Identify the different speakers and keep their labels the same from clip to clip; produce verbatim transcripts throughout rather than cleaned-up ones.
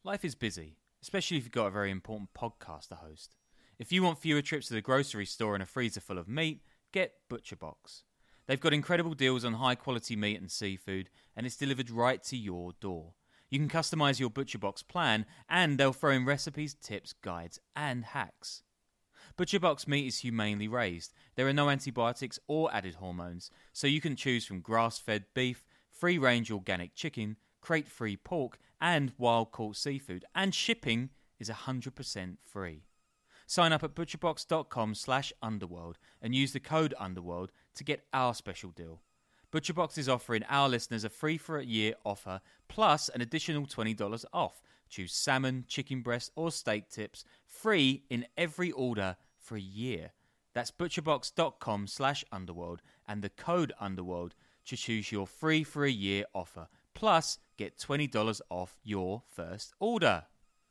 Speaker 1: Life is busy, especially if you've got a very important podcast to host. If you want fewer trips to the grocery store and a freezer full of meat, get ButcherBox. They've got incredible deals on high-quality meat and seafood, and it's delivered right to your door. You can customize your ButcherBox plan, and they'll throw in recipes, tips, guides, and hacks. ButcherBox meat is humanely raised. There are no antibiotics or added hormones, so you can choose from grass-fed beef, free-range organic chicken, crate-free pork, and wild-caught seafood, and shipping is one hundred percent free. Sign up at butcherbox.com slash underworld and use the code underworld to get our special deal. ButcherBox is offering our listeners a free for a year offer plus an additional twenty dollars off. Choose salmon, chicken breast, or steak tips free in every order for a year. That's butcherbox.com slash underworld and the code underworld to choose your free for a year offer. Plus, get twenty dollars off your first order.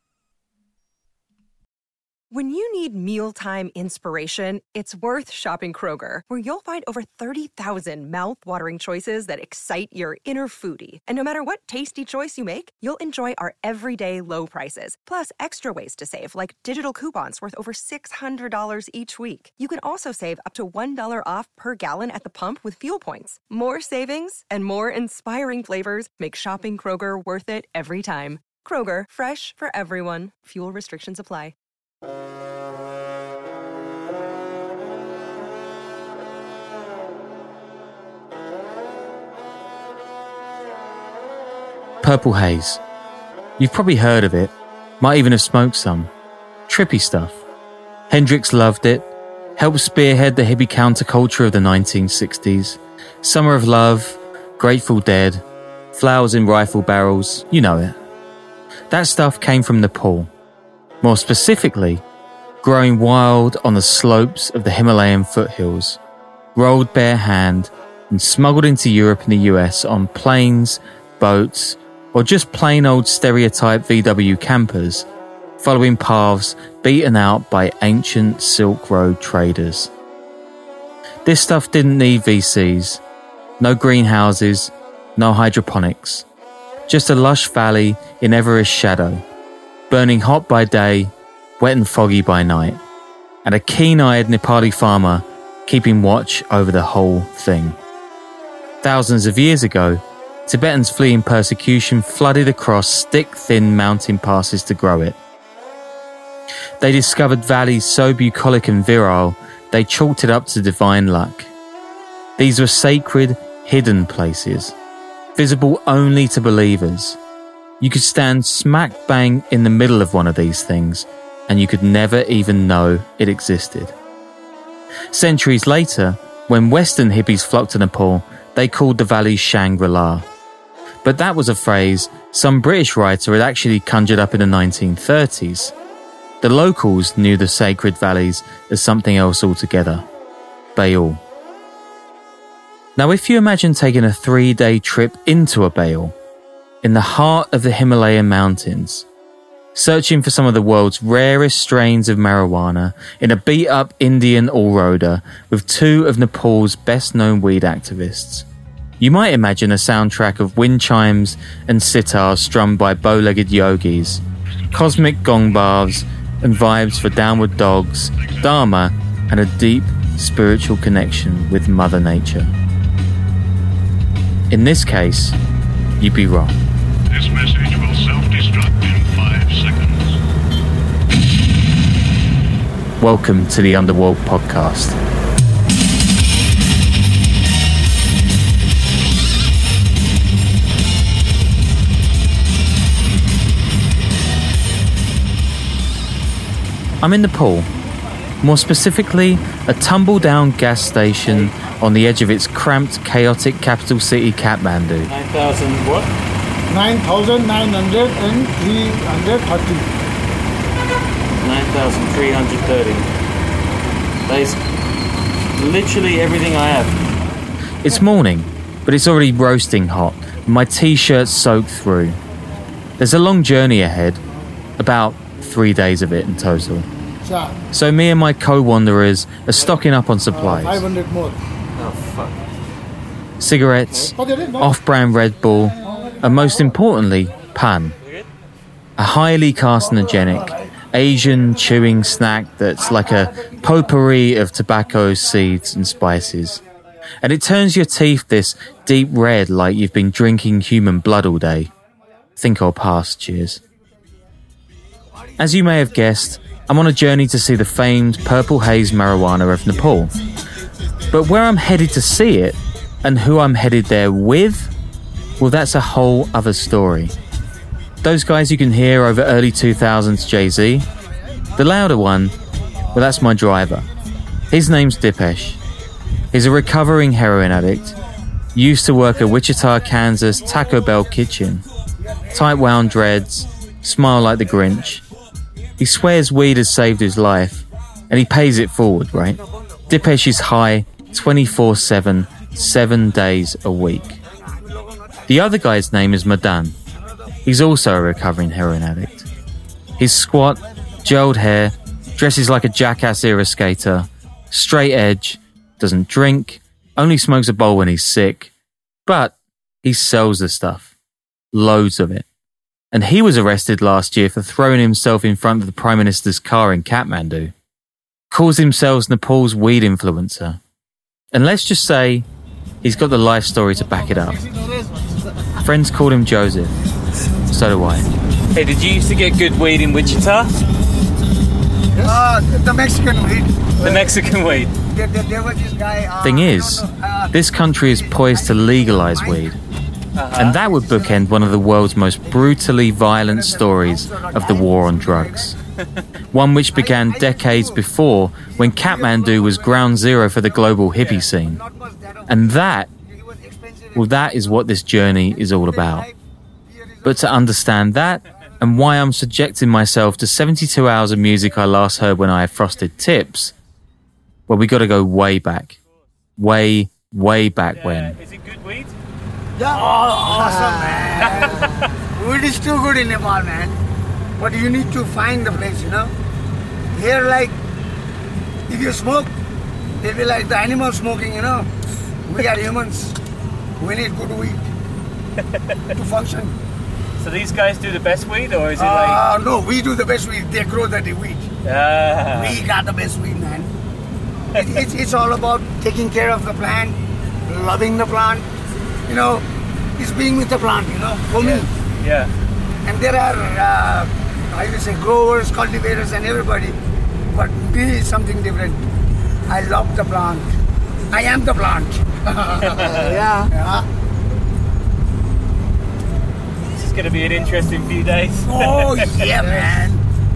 Speaker 2: When you need mealtime inspiration, it's worth shopping Kroger, where you'll find over thirty thousand mouth-watering choices that excite your inner foodie. And no matter what tasty choice you make, you'll enjoy our everyday low prices, plus extra ways to save, like digital coupons worth over six hundred dollars each week. You can also save up to one dollar off per gallon at the pump with fuel points. More savings and more inspiring flavors make shopping Kroger worth it every time. Kroger, fresh for everyone. Fuel restrictions apply.
Speaker 1: Purple Haze. You've probably heard of it, might even have smoked some. Trippy stuff. Hendrix loved it, helped spearhead the hippie counterculture of the nineteen sixties. Summer of Love, Grateful Dead, Flowers in Rifle Barrels, you know it. That stuff came from Nepal. More specifically, growing wild on the slopes of the Himalayan foothills, rolled bare hand and smuggled into Europe and the U S on planes, boats, or just plain old stereotype V W campers, following paths beaten out by ancient Silk Road traders. This stuff didn't need V Cs, no greenhouses, no hydroponics, just a lush valley in Everest shadow, burning hot by day, wet and foggy by night, and a keen-eyed Nepali farmer keeping watch over the whole thing. Thousands of years ago, Tibetans fleeing persecution flooded across stick-thin mountain passes to grow it. They discovered valleys so bucolic and virile, they chalked it up to divine luck. These were sacred, hidden places, visible only to believers. You could stand smack bang in the middle of one of these things, and you could never even know it existed. Centuries later, when Western hippies flocked to Nepal, they called the valley Shangri-La. But that was a phrase some British writer had actually conjured up in the nineteen thirties. The locals knew the sacred valleys as something else altogether. Bayoul. Now, if you imagine taking a three-day trip into a Bayoul, in the heart of the Himalayan mountains, searching for some of the world's rarest strains of marijuana in a beat-up Indian all-roader with two of Nepal's best-known weed activists, you might imagine a soundtrack of wind chimes and sitars strummed by bow-legged yogis, cosmic gong baths and vibes for downward dogs, dharma, and a deep spiritual connection with Mother Nature. In this case, you'd be wrong.
Speaker 3: This message will self-destruct in five seconds.
Speaker 1: Welcome to the Underworld Podcast. I'm in Nepal, more specifically a tumble-down gas station on the edge of its cramped, chaotic capital city, Kathmandu.
Speaker 4: nine thousand what?
Speaker 5: nine thousand nine hundred thirty.
Speaker 4: nine thousand three hundred thirty. That is literally everything I have.
Speaker 1: It's morning, but it's already roasting hot, and my t-shirt's soaked through. There's a long journey ahead, about three days of it in total. So me and my co-wanderers are stocking up on supplies.
Speaker 5: five hundred more.
Speaker 4: Oh, fuck.
Speaker 1: Cigarettes, off-brand Red Bull, and most importantly, pan. a highly carcinogenic Asian chewing snack that's like a potpourri of tobacco, seeds and spices. And it turns your teeth this deep red like you've been drinking human blood all day. Think I'll pass, cheers. As you may have guessed, I'm on a journey to see the famed purple haze marijuana of Nepal. But where I'm headed to see it, and who I'm headed there with, well, that's a whole other story. Those guys you can hear over early two thousands Jay-Z, the louder one, well, that's my driver. His name's Dipesh. He's a recovering heroin addict, used to work at Wichita, Kansas Taco Bell kitchen. Tight wound dreads, smile like the Grinch. He swears weed has saved his life, and he pays it forward, right? Dipesh is high twenty-four seven, seven days a week. The other guy's name is Madan. He's also a recovering heroin addict. He's squat, gelled hair, dresses like a jackass era skater, straight edge, doesn't drink, only smokes a bowl when he's sick, but he sells the stuff. Loads of it. And he was arrested last year for throwing himself in front of the Prime Minister's car in Kathmandu. Calls himself Nepal's weed influencer. And let's just say, he's got the life story to back it up. Friends called him Joseph. So do I.
Speaker 4: Hey, did you used to get good weed in Wichita?
Speaker 5: Uh, the Mexican weed.
Speaker 4: The Mexican weed.
Speaker 5: There, there, there was this guy. Uh,
Speaker 1: Thing is,
Speaker 5: uh,
Speaker 1: this country is poised to legalize weed.
Speaker 4: Uh-huh.
Speaker 1: And that would bookend one of the world's most brutally violent stories of the war on drugs. One which began decades before, when Kathmandu was ground zero for the global hippie scene. And that, well, that is what this journey is all about. But to understand that, and why I'm subjecting myself to seventy-two hours of music I last heard when I had frosted tips, well, we got to go way back. Way, way back when.
Speaker 4: Is it good weed?
Speaker 5: Yeah, oh, awesome, man. Weed is too good in Nepal, man. But you need to find the place, you know. Here, like, if you smoke, they'll be like the animal smoking, you know. We are humans. We need good weed to function.
Speaker 4: So these guys do the best weed, or is it
Speaker 5: Uh,
Speaker 4: like...
Speaker 5: no, we do the best weed. They grow the weed.
Speaker 4: Ah.
Speaker 5: We got the best weed, man. It, it's, it's all about taking care of the plant, loving the plant. You know, it's being with the plant, you know, for me.
Speaker 4: Yeah.
Speaker 5: And there are, uh, I would say, growers, cultivators, and everybody. But me is something different. I love the plant. I am the plant. yeah. yeah.
Speaker 4: This is going to be an interesting few days.
Speaker 5: Oh, yeah, man.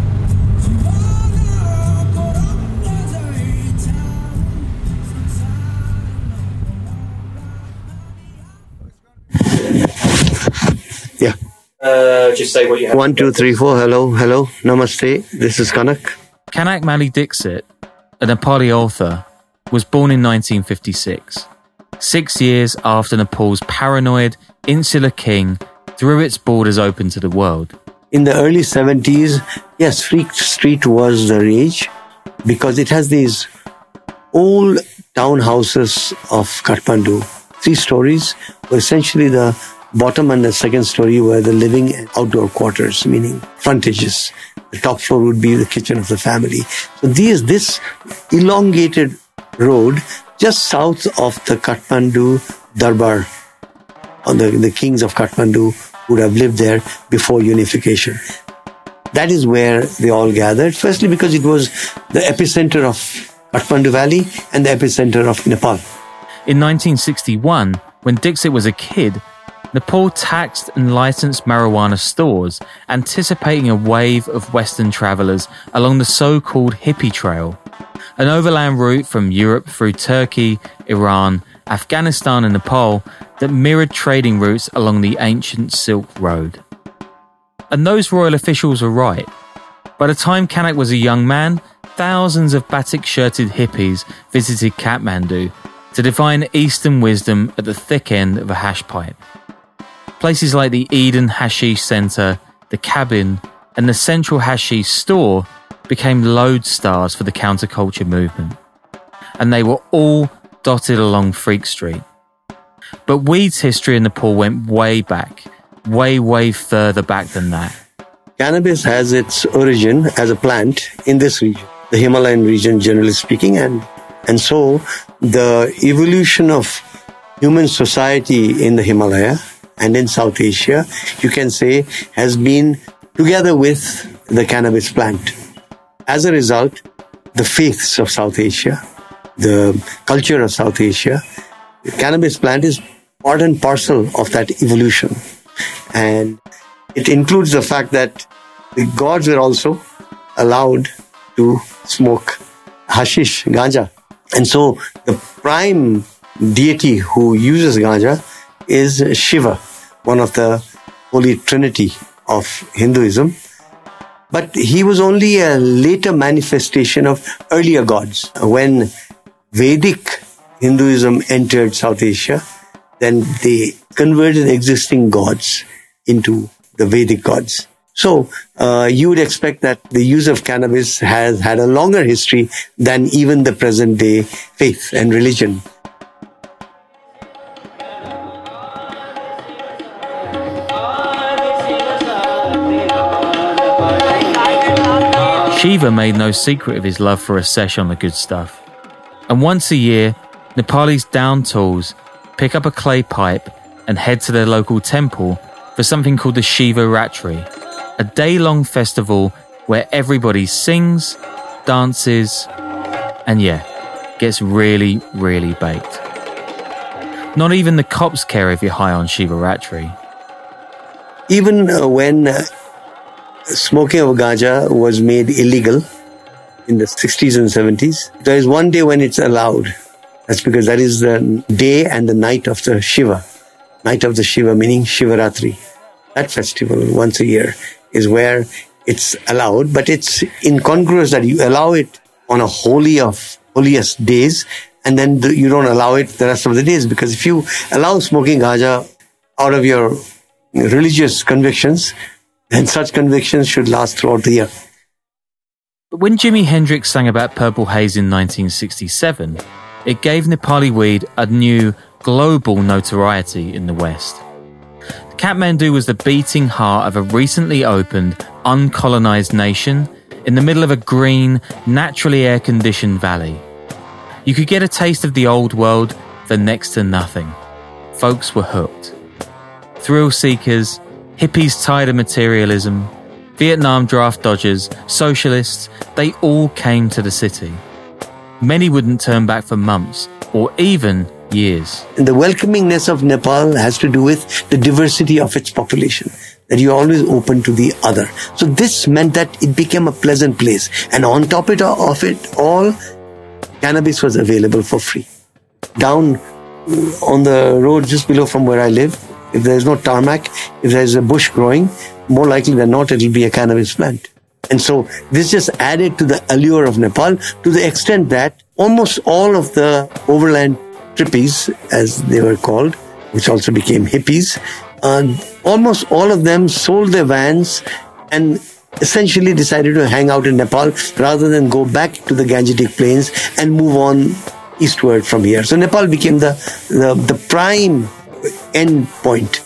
Speaker 6: Yeah.
Speaker 4: Uh, just say what you have.
Speaker 6: One, two, three, four. Hello, hello. Namaste. This is Kanak.
Speaker 1: Kanak Mali Dixit, a Nepali author, was born in nineteen fifty-six, six years after Nepal's paranoid, insular king threw its borders open to the world.
Speaker 6: In the early seventies, yes, Freak Street was the rage because it has these old townhouses of Kathmandu. Three stories were essentially the bottom and the second story were the living and outdoor quarters, meaning frontages. The top floor would be the kitchen of the family. So these, this elongated road just south of the Kathmandu Darbar, or the, the kings of Kathmandu would have lived there before unification. That is where they all gathered, firstly because it was the epicenter of Kathmandu Valley and the epicenter of Nepal.
Speaker 1: In nineteen sixty-one, when Dixit was a kid, Nepal taxed and licensed marijuana stores, anticipating a wave of Western travellers along the so-called hippie trail, an overland route from Europe through Turkey, Iran, Afghanistan and Nepal that mirrored trading routes along the ancient Silk Road. And those royal officials were right. By the time Kanak was a young man, thousands of batik-shirted hippies visited Kathmandu to divine Eastern wisdom at the thick end of a hash pipe. Places like the Eden Hashish Centre, the Cabin, and the Central Hashish Store became lodestars for the counterculture movement. And they were all dotted along Freak Street. But weed's history in Nepal went way back, way, way further back than that.
Speaker 6: cannabis has its origin as a plant in this region, the Himalayan region, generally speaking. And, and so the evolution of human society in the Himalaya and in South Asia, you can say, has been together with the cannabis plant. As a result, the faiths of South Asia, the culture of South Asia, the cannabis plant is part and parcel of that evolution. And it includes the fact that the gods were also allowed to smoke hashish, ganja. And so the prime deity who uses ganja is Shiva, one of the holy trinity of Hinduism. But he was only a later manifestation of earlier gods. When Vedic Hinduism entered South Asia, then they converted existing gods into the Vedic gods. So uh, you would expect that the use of cannabis has had a longer history than even the present day faith and religion.
Speaker 1: Shiva made no secret of his love for a sesh on the good stuff. And once a year, Nepalis down tools, pick up a clay pipe and head to their local temple for something called the Shiva Ratri, a day-long festival where everybody sings, dances, and yeah, gets really, really baked. Not even the cops care if you're high on Shiva Ratri.
Speaker 6: Even uh, when uh, smoking of ganja was made illegal in the sixties and seventies, there is one day when it's allowed. That's because that is the day and the night of the Shiva. Night of the Shiva meaning Shivaratri. That festival once a year is where it's allowed, but it's incongruous that you allow it on a holy of holiest days and then the, you don't allow it the rest of the days, because if you allow smoking ganja out of your religious convictions, then such convictions should last throughout the year.
Speaker 1: But when Jimi Hendrix sang about Purple Haze in nineteen sixty-seven, it gave Nepali weed a new global notoriety in the West. Kathmandu was the beating heart of a recently opened, uncolonized nation in the middle of a green, naturally air-conditioned valley. You could get a taste of the old world for next to nothing. Folks were hooked. Thrill seekers, hippies tired of materialism, Vietnam draft dodgers, socialists, they all came to the city. Many wouldn't turn back for months or even years.
Speaker 6: And the welcomingness of Nepal has to do with the diversity of its population, that you're always open to the other. So this meant that it became a pleasant place. And on top of it all, cannabis was available for free. Down on the road just below from where I live, if there's no tarmac, if there's a bush growing, more likely than not, it'll be a cannabis plant. And so this just added to the allure of Nepal to the extent that almost all of the overland trippies, as they were called, which also became hippies, uh, almost all of them sold their vans and essentially decided to hang out in Nepal rather than go back to the Gangetic Plains and move on eastward from here. So Nepal became the, the, the prime end point.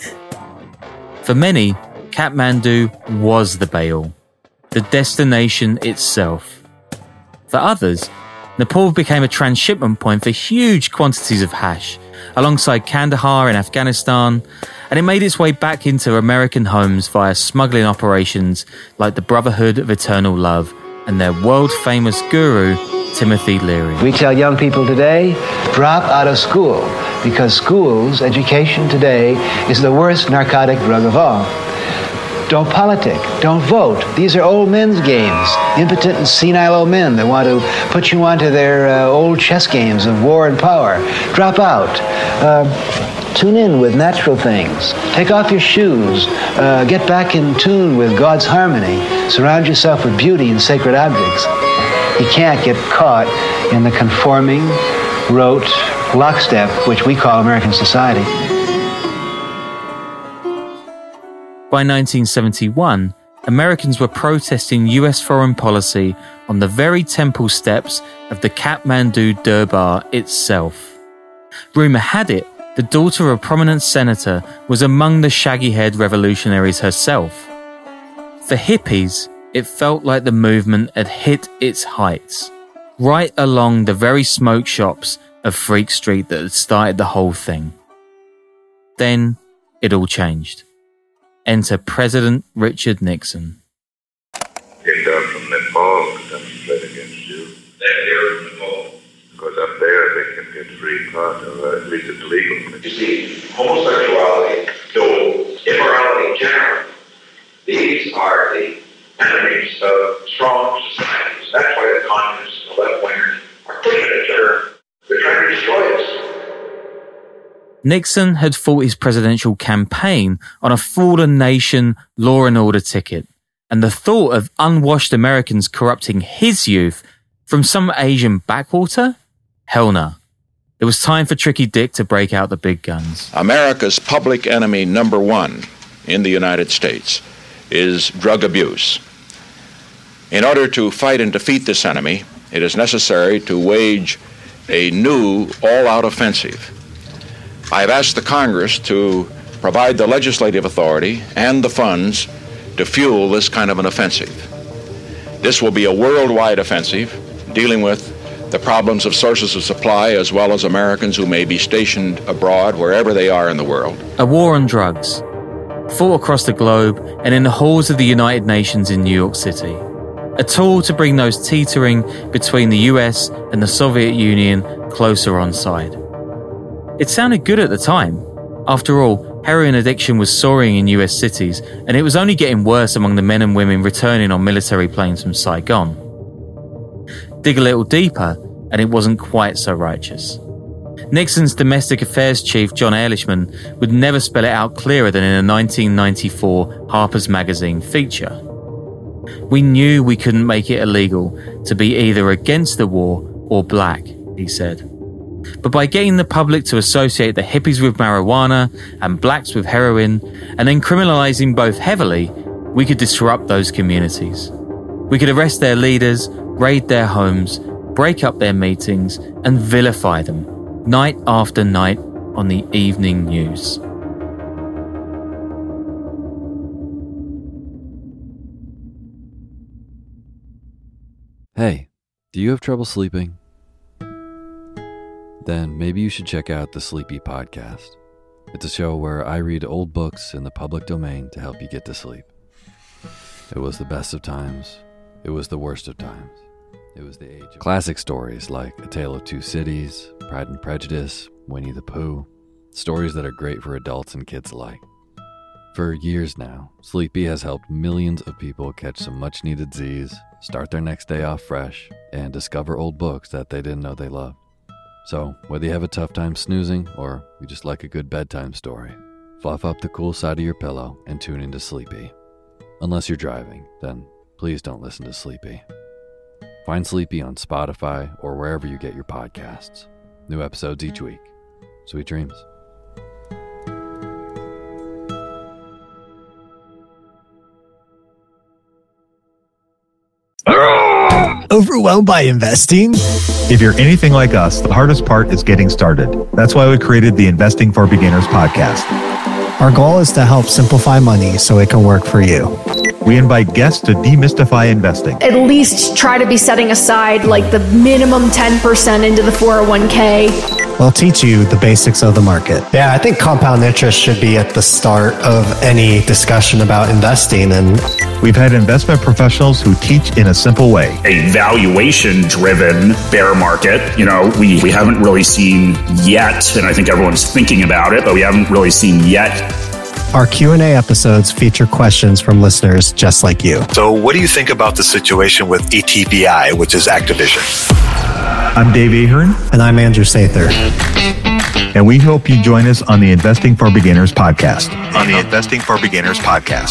Speaker 1: For many, Kathmandu was the Baal, the destination itself. For others, Nepal became a transshipment point for huge quantities of hash, alongside Kandahar in Afghanistan, and it made its way back into American homes via smuggling operations like the Brotherhood of Eternal Love and their world-famous guru, Timothy Leary.
Speaker 7: We tell young people today, drop out of school, because schools, education today, is the worst narcotic drug of all. Don't politic. Don't vote. These are old men's games. Impotent and senile old men that want to put you onto their uh, old chess games of war and power. Drop out. Uh, tune in with natural things. Take off your shoes. Uh, get back in tune with God's harmony. Surround yourself with beauty and sacred objects. You can't get caught in the conforming, rote lockstep, which we call American society.
Speaker 1: By nineteen seventy-one, Americans were protesting U S foreign policy on the very temple steps of the Kathmandu Durbar itself. Rumour had it, the daughter of a prominent senator was among the shaggy-haired revolutionaries herself. For hippies, it felt like the movement had hit its heights, right along the very smoke shops of Freak Street that had started the whole thing. Then it all changed. Enter President Richard Nixon.
Speaker 3: Came down from Nepal to demonstrate against you. They're here in Nepal. Because up there they can get free pot, or at least it's legal.
Speaker 8: You see, homosexuality, no, immorality generally, these are the enemies of strong societies. That's why the communists and the left-wingers are pushing each other. They're trying to destroy us.
Speaker 1: Nixon had fought his presidential campaign on a fallen nation law and order ticket, and the thought of unwashed Americans corrupting his youth from some Asian backwater? Hell no. It was time for Tricky Dick to break out the big guns.
Speaker 9: America's public enemy number one in the United States is drug abuse. In order to fight and defeat this enemy, it is necessary to wage a new all-out offensive. I have asked the Congress to provide the legislative authority and the funds to fuel this kind of an offensive. This will be a worldwide offensive dealing with the problems of sources of supply as well as Americans who may be stationed abroad wherever they are in the world.
Speaker 1: A war on drugs, fought across the globe and in the halls of the United Nations in New York City. A tool to bring those teetering between the U S and the Soviet Union closer on side. It sounded good at the time. After all, heroin addiction was soaring in U S cities, and it was only getting worse among the men and women returning on military planes from Saigon. Dig a little deeper, and it wasn't quite so righteous. Nixon's domestic affairs chief, John Ehrlichman, would never spell it out clearer than in a nineteen ninety-four Harper's Magazine feature. We knew we couldn't make it illegal to be either against the war or black, he said. But by getting the public to associate the hippies with marijuana and blacks with heroin, and then criminalizing both heavily, we could disrupt those communities. We could arrest their leaders, raid their homes, break up their meetings, and vilify them, night after night on the evening news.
Speaker 10: Hey, do you have trouble sleeping? Then maybe you should check out the Sleepy Podcast. It's a show where I read old books in the public domain to help you get to sleep. It was the best of times. It was the worst of times. It was the age of classic stories like A Tale of Two Cities, Pride and Prejudice, Winnie the Pooh. Stories that are great for adults and kids alike. For years now, Sleepy has helped millions of people catch some much-needed Z's, start their next day off fresh, and discover old books that they didn't know they loved. So, whether you have a tough time snoozing or you just like a good bedtime story, fluff up the cool side of your pillow and tune into Sleepy. Unless you're driving, then please don't listen to Sleepy. Find Sleepy on Spotify or wherever you get your podcasts. New episodes each week. Sweet dreams.
Speaker 11: Overwhelmed by investing?
Speaker 12: If you're anything like us, the hardest part is getting started. That's why we created the Investing for Beginners podcast.
Speaker 11: Our goal is to help simplify money so it can work for you.
Speaker 12: We invite guests to demystify investing.
Speaker 13: At least try to be setting aside like the minimum ten percent into the four oh one k.
Speaker 11: We'll teach you the basics of the market. Yeah, I think compound interest should be at the start of any discussion about investing. And
Speaker 12: we've had investment professionals who teach in a simple way.
Speaker 14: A valuation-driven bear market, you know, we, we haven't really seen yet, and I think everyone's thinking about it, but we haven't really seen yet.
Speaker 11: Our Q and A episodes feature questions from listeners just like you.
Speaker 15: So what do you think about the situation with A T B I, which is Activision?
Speaker 12: I'm Dave Ahern.
Speaker 11: And I'm Andrew Sather.
Speaker 12: And we hope you join us on the Investing for Beginners podcast.
Speaker 15: On the Investing for Beginners podcast.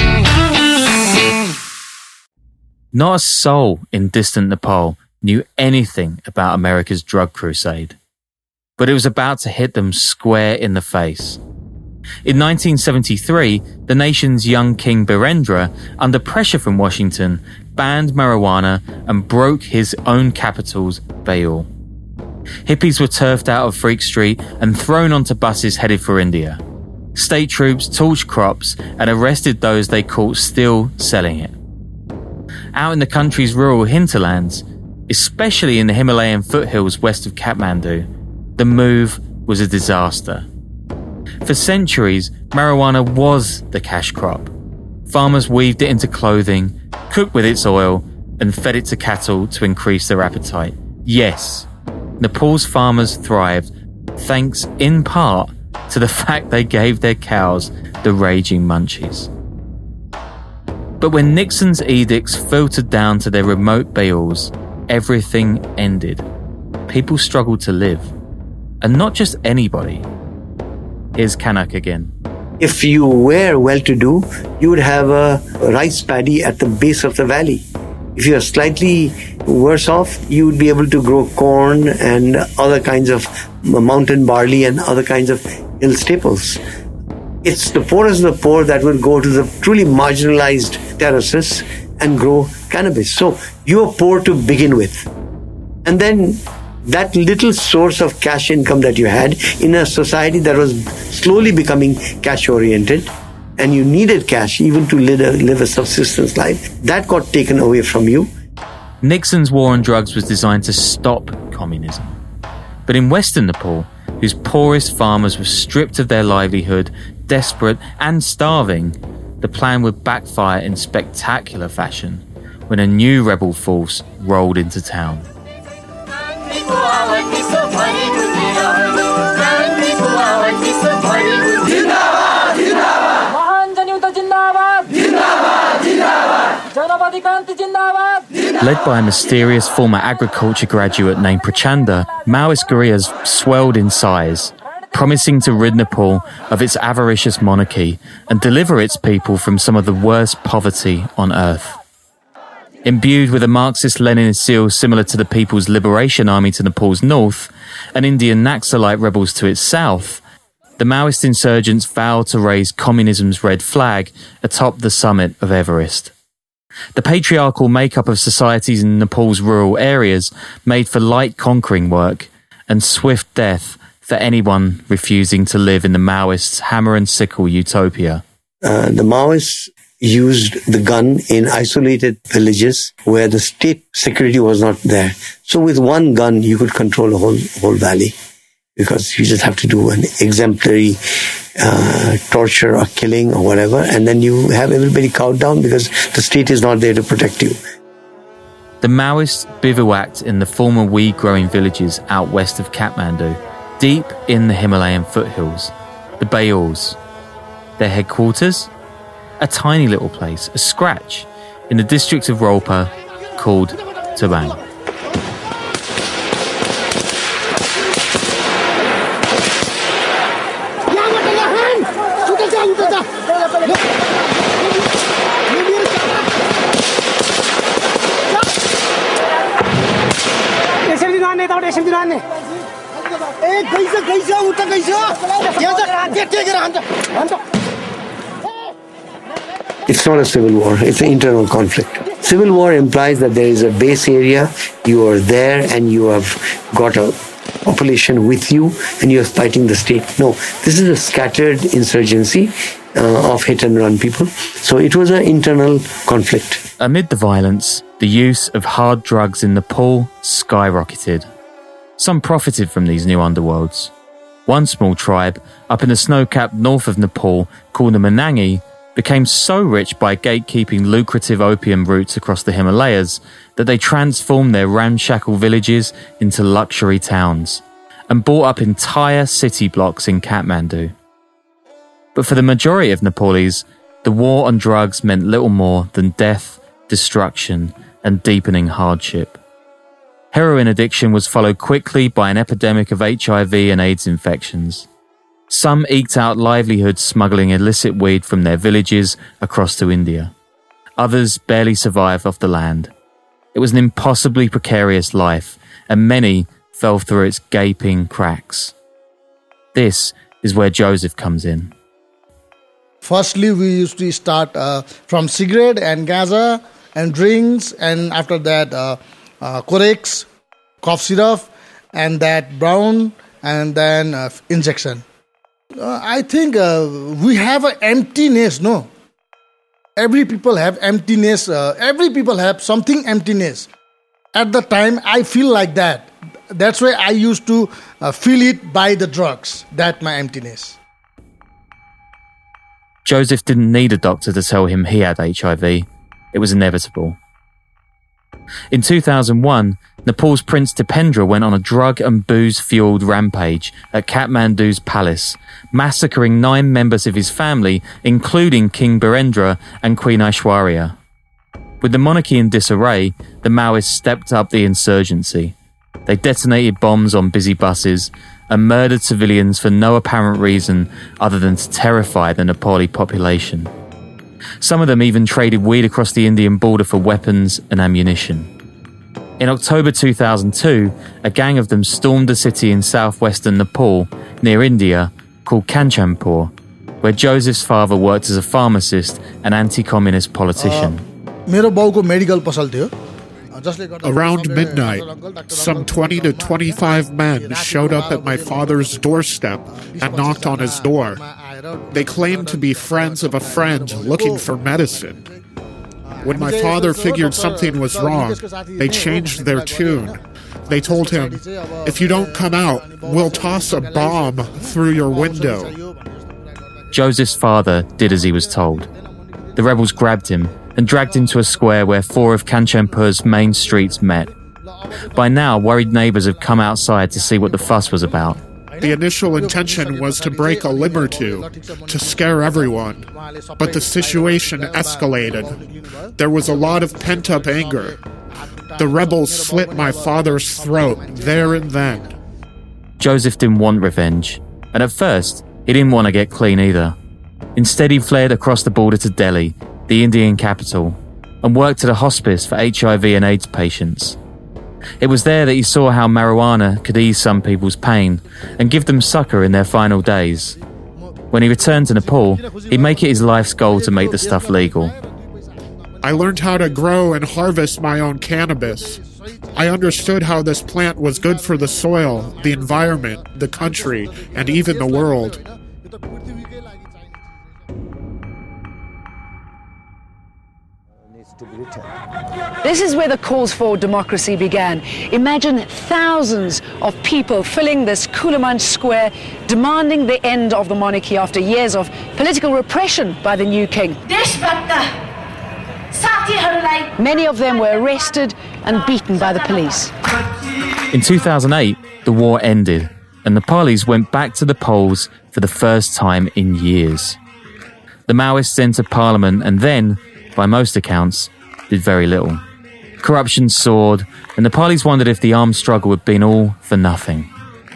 Speaker 1: Not a soul in distant Nepal knew anything about America's drug crusade. But it was about to hit them square in the face. In nineteen seventy-three, the nation's young king Birendra, under pressure from Washington, banned marijuana and broke his own capital's Bayoul. Hippies were turfed out of Freak Street and thrown onto buses headed for India. State troops torched crops and arrested those they caught still selling it. Out in the country's rural hinterlands, especially in the Himalayan foothills west of Kathmandu, the move was a disaster. For centuries, marijuana was the cash crop. Farmers weaved it into clothing, cooked with its oil, and fed it to cattle to increase their appetite. Yes, Nepal's farmers thrived, thanks in part to the fact they gave their cows the raging munchies. But when Nixon's edicts filtered down to their remote bayous, everything ended. People struggled to live. And not just anybody. Here's Kanak again.
Speaker 6: If you were well-to-do, you would have a rice paddy at the base of the valley. If you are slightly worse off, you would be able to grow corn and other kinds of mountain barley and other kinds of hill staples. It's the poorest of the poor that will go to the truly marginalized terraces and grow cannabis. So you're poor to begin with. And then that little source of cash income that you had in a society that was slowly becoming cash-oriented, and you needed cash even to live a, live a subsistence life, that got taken away from you.
Speaker 1: Nixon's war on drugs was designed to stop communism. But in Western Nepal, whose poorest farmers were stripped of their livelihood, desperate and starving, the plan would backfire in spectacular fashion when a new rebel force rolled into town. Led by a mysterious former agriculture graduate named Prachanda, Maoist guerrillas swelled in size, promising to rid Nepal of its avaricious monarchy and deliver its people from some of the worst poverty on earth. Imbued with a Marxist-Leninist zeal similar to the People's Liberation Army to Nepal's north and Indian Naxalite rebels to its south, the Maoist insurgents vowed to raise communism's red flag atop the summit of Everest. The patriarchal makeup of societies in Nepal's rural areas made for light conquering work and swift death for anyone refusing to live in the Maoists' hammer and sickle utopia.
Speaker 6: Uh, the Maoists used the gun in isolated villages where the state security was not there. So with one gun, you could control a whole whole valley, because you just have to do an exemplary uh, torture or killing or whatever, and then you have everybody cowed down because the state is not there to protect you.
Speaker 1: The Maoists bivouacked in the former weed-growing villages out west of Kathmandu, deep in the Himalayan foothills, the bayous. Their headquarters? A tiny little place, a scratch, in the district of Rolpa called Tabang.
Speaker 6: It's not a civil war, it's an internal conflict. Civil war implies that there is a base area, you are there and you have got a population with you and you are fighting the state. No, this is a scattered insurgency uh, of hit and run people. So it was an internal conflict.
Speaker 1: Amid the violence, the use of hard drugs in Nepal skyrocketed. Some profited from these new underworlds. One small tribe, up in the snow-capped north of Nepal, called the Menangi, became so rich by gatekeeping lucrative opium routes across the Himalayas that they transformed their ramshackle villages into luxury towns and bought up entire city blocks in Kathmandu. But for the majority of Nepalese, the war on drugs meant little more than death, destruction, and deepening hardship. Heroin addiction was followed quickly by an epidemic of H I V and AIDS infections. Some eked out livelihoods smuggling illicit weed from their villages across to India. Others barely survived off the land. It was an impossibly precarious life, and many fell through its gaping cracks. This is where Joseph comes in.
Speaker 16: Firstly, we used to start uh, from cigarette and gaza and drinks, and after that, uh, uh, Corex, cough syrup, and that brown, and then uh, injection. Uh, I think uh, we have an emptiness, no? Every people have emptiness. Uh, every people have something emptiness. At the time, I feel like that. That's why I used to uh, feel it by the drugs. That my emptiness.
Speaker 1: Joseph didn't need a doctor to tell him he had H I V. It was inevitable. In two thousand one, Nepal's Prince Dipendra went on a drug and booze-fueled rampage at Kathmandu's palace, massacring nine members of his family, including King Birendra and Queen Aishwarya. With the monarchy in disarray, the Maoists stepped up the insurgency. They detonated bombs on busy buses and murdered civilians for no apparent reason other than to terrify the Nepali population. Some of them even traded weed across the Indian border for weapons and ammunition. In October two thousand two, a gang of them stormed a city in southwestern Nepal, near India, called Kanchanpur, where Joseph's father worked as a pharmacist and anti-communist politician.
Speaker 17: Around midnight, some twenty to twenty-five men showed up at my father's doorstep and knocked on his door. They claimed to be friends of a friend looking for medicine. When my father figured something was wrong, they changed their tune. They told him, "If you don't come out, we'll toss a bomb through your window."
Speaker 1: Joseph's father did as he was told. The rebels grabbed him and dragged him to a square where four of Kanchanpur's main streets met. By now, worried neighbours had come outside to see what the fuss was about.
Speaker 17: The initial intention was to break a limb or two, to scare everyone. But the situation escalated. There was a lot of pent-up anger. The rebels slit my father's throat there and then.
Speaker 1: Joseph didn't want revenge, and at first, he didn't want to get clean either. Instead, he fled across the border to Delhi, the Indian capital, and worked at a hospice for H I V and AIDS patients. It was there that he saw how marijuana could ease some people's pain and give them succor in their final days. When he returned to Nepal, he'd make it his life's goal to make the stuff legal.
Speaker 17: I learned how to grow and harvest my own cannabis. I understood how this plant was good for the soil, the environment, the country, and even the world.
Speaker 18: This is where the calls for democracy began. Imagine thousands of people filling this Kuliman Square, demanding the end of the monarchy after years of political repression by the new king. Many of them were arrested and beaten by the police.
Speaker 1: In two thousand eight, the war ended, and the Nepalis went back to the polls for the first time in years. The Maoists entered parliament and then, by most accounts, did very little. Corruption soared, and the Nepalis wondered if the armed struggle had been all for nothing.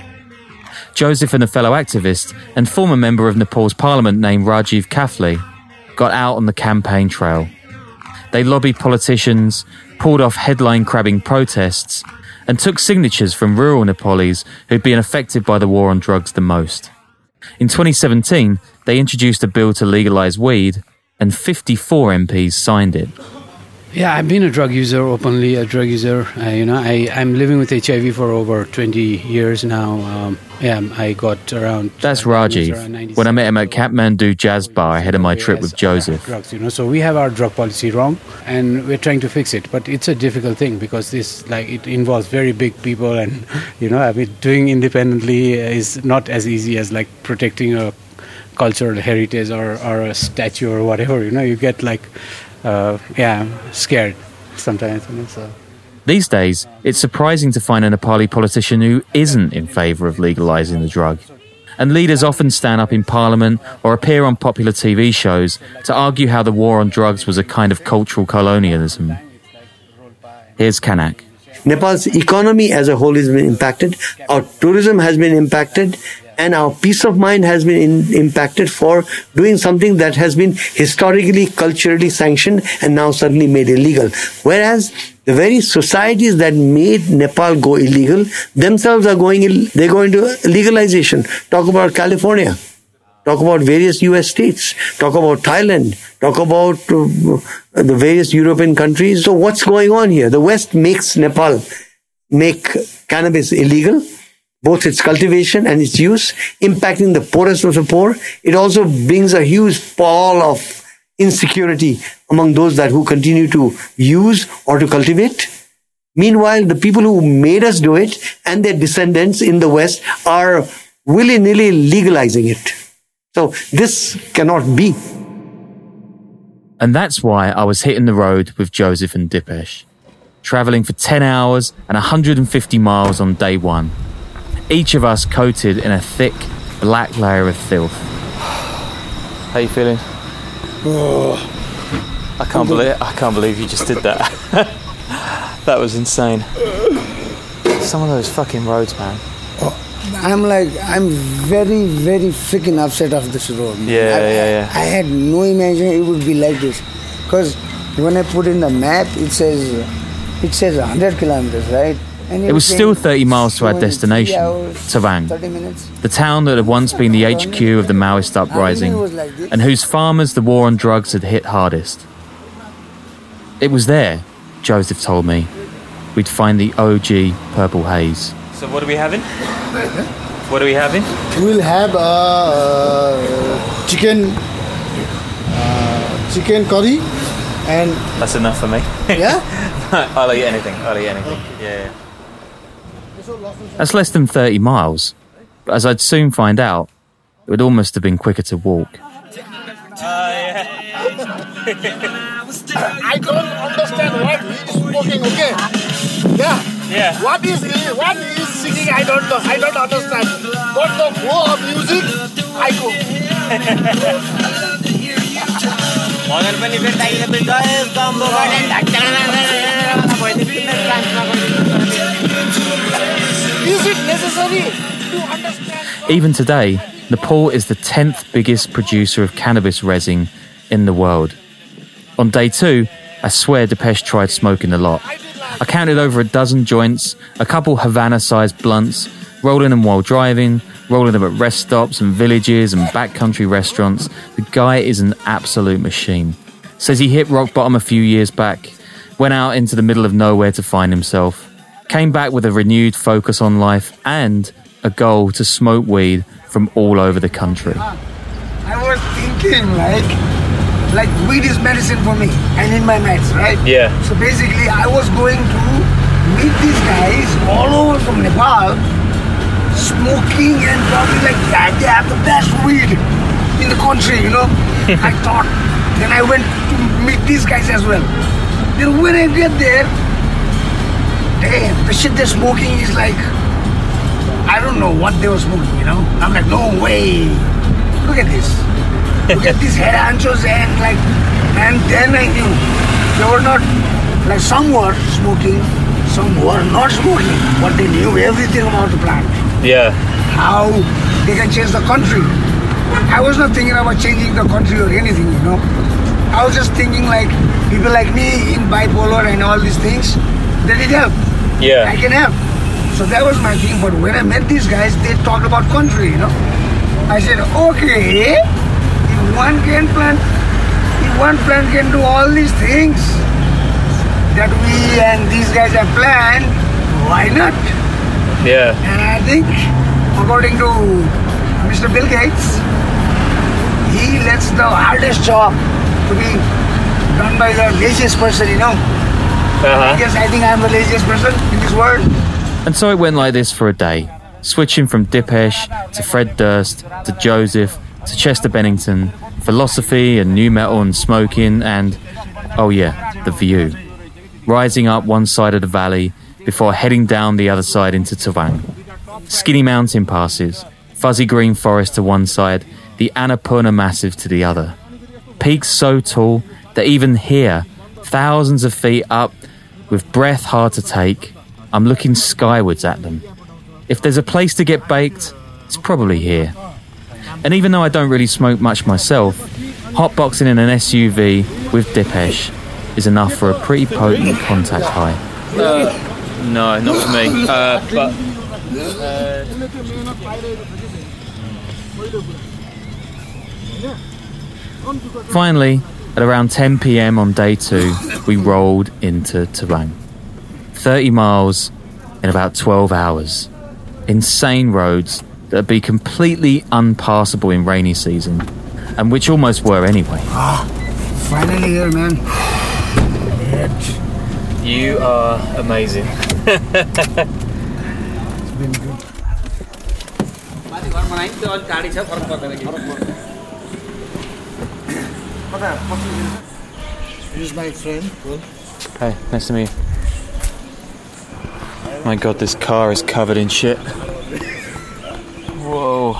Speaker 1: Joseph and a fellow activist and former member of Nepal's parliament named Rajiv Kafle got out on the campaign trail. They lobbied politicians, pulled off headline-grabbing protests, and took signatures from rural Nepalis who'd been affected by the war on drugs the most. In twenty seventeen, they introduced a bill to legalise weed, and fifty-four M Ps signed it.
Speaker 19: Yeah, I've been a drug user, openly a drug user. Uh, you know, I, I'm living with H I V for over twenty years now. Um, yeah, I got around...
Speaker 1: That's Rajiv. When I met him at Kathmandu Jazz Bar ahead of my trip with Joseph.
Speaker 19: Drugs, you know, so we have our drug policy wrong, and we're trying to fix it. But it's a difficult thing because this, like, it involves very big people, and, you know, I mean, doing independently is not as easy as, like, protecting a cultural heritage or, or a statue or whatever. You know, you get, like... Uh, yeah, scared sometimes. You know, so.
Speaker 1: These days, it's surprising to find a Nepali politician who isn't in favour of legalising the drug. And leaders often stand up in parliament or appear on popular T V shows to argue how the war on drugs was a kind of cultural colonialism. Here's Kanak.
Speaker 6: Nepal's economy as a whole has been impacted. Our tourism has been impacted. And our peace of mind has been in, impacted for doing something that has been historically, culturally sanctioned and now suddenly made illegal. Whereas the very societies that made Nepal go illegal themselves are going, Ill- they're going to legalization. Talk about California. Talk about various U S states. Talk about Thailand. Talk about uh, the various European countries. So what's going on here? The West makes Nepal make cannabis illegal. both its cultivation and its use, impacting the poorest of the poor. It also brings a huge pall of insecurity among those that who continue to use or to cultivate. Meanwhile, the people who made us do it and their descendants in the West are willy-nilly legalizing it. So this cannot be.
Speaker 1: And that's why I was hitting the road with Joseph and Dipesh, travelling for ten hours and one hundred fifty miles on day one, each of us coated in a thick, black layer of filth.
Speaker 4: How you feeling?
Speaker 5: Oh.
Speaker 4: I can't believe I can't believe you just did that. That was insane. Some of those fucking roads, man.
Speaker 5: I'm like, I'm very, very freaking upset of this road. Man.
Speaker 4: Yeah,
Speaker 5: I,
Speaker 4: yeah, yeah.
Speaker 5: I had no imagination it would be like this. Because when I put in the map, it says it says one hundred kilometers, right? And
Speaker 1: it was still thirty miles to our destination, Tawang, the town that had once been the H Q of the Maoist uprising, and whose farmers the war on drugs had hit hardest. It was there, Joseph told me, we'd find the O G purple haze.
Speaker 4: So what are we having? What are we having?
Speaker 16: We'll have uh, chicken, uh, chicken curry, and
Speaker 4: that's enough for me.
Speaker 16: Yeah,
Speaker 4: I'll eat anything. I'll eat anything. Yeah.
Speaker 1: That's less than thirty miles, but as I'd soon find out, it would almost have been quicker to walk.
Speaker 5: I don't understand what he's smoking, okay? Yeah.
Speaker 4: Yeah.
Speaker 5: What is he, what he is singing, I don't know. I don't understand. But the flow of music, I Is it necessary to understand?
Speaker 1: Even today, Nepal is the tenth biggest producer of cannabis resin in the world. On day two, I swear Dipesh tried smoking a lot. I counted over a dozen joints, a couple Havana-sized blunts, rolling them while driving, rolling them at rest stops and villages and backcountry restaurants. The guy is an absolute machine. Says he hit rock bottom a few years back, went out into the middle of nowhere to find himself, came back with a renewed focus on life and a goal to smoke weed from all over the country.
Speaker 5: I was thinking like, like weed is medicine for me. I need my meds, right?
Speaker 4: Yeah.
Speaker 5: So basically, I was going to meet these guys all over from Nepal, smoking and probably like, yeah, they have the best weed in the country, you know? I thought. Then I went to meet these guys as well. Then when I get there, damn, the shit they're smoking is like, I don't know what they were smoking, you know? I'm like, no way. Look at this. Look at these head anchos and like, and then I knew they were not, like some were smoking, some were not smoking, but they knew everything about the plant.
Speaker 4: Yeah.
Speaker 5: How they can change the country. I was not thinking about changing the country or anything, you know. I was just thinking like, people like me in bipolar and all these things, they need help.
Speaker 4: Yeah.
Speaker 5: I can help. So that was my thing, but when I met these guys, they talked about country, you know. I said, okay, if one can plant, if one plant can do all these things that we and these guys have planned, why not?
Speaker 4: Yeah.
Speaker 5: And I think, according to Mister Bill Gates, he lets the hardest job to be done by the laziest person, you know.
Speaker 4: Uh-huh.
Speaker 5: I guess I think I'm the laziest person in this world.
Speaker 1: And so it went like this for a day, switching from Dipesh to Fred Durst to Joseph to Chester Bennington, philosophy and new metal and smoking and, oh yeah, the view. Rising up one side of the valley before heading down the other side into Tawang. Skinny mountain passes, fuzzy green forest to one side, the Annapurna Massif to the other. Peaks so tall that even here, thousands of feet up, with breath hard to take, I'm looking skywards at them. If there's a place to get baked, it's probably here. And even though I don't really smoke much myself, hotboxing in an S U V with Dipesh is enough for a pretty potent contact high.
Speaker 4: Uh, no, not for me. Uh, but... Uh,
Speaker 1: Finally, at around ten p.m. on day two, we rolled into Tawang. thirty miles in about twelve hours. insane roads that would be completely unpassable in rainy season, and which almost were anyway.
Speaker 5: Ah, finally here, man.
Speaker 1: You are amazing.
Speaker 5: It's been good. This is my friend.
Speaker 1: Hey, nice to meet you. My God, this car is covered in shit. Whoa.